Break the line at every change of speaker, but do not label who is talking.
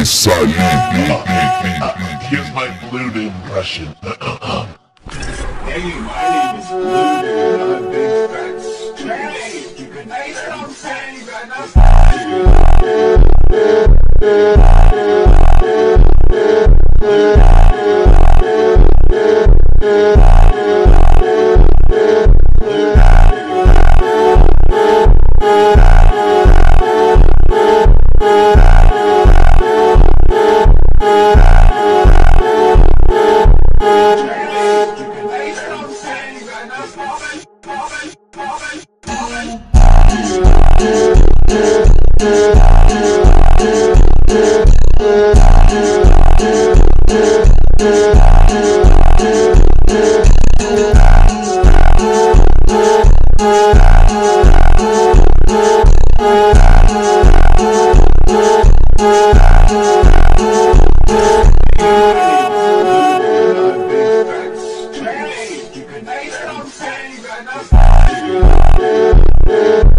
Salute.
Here's my Blued impression.
Hey, my name is Blued and I'm a big fat straight. You can taste what I'm saying, you can taste what I'm saying,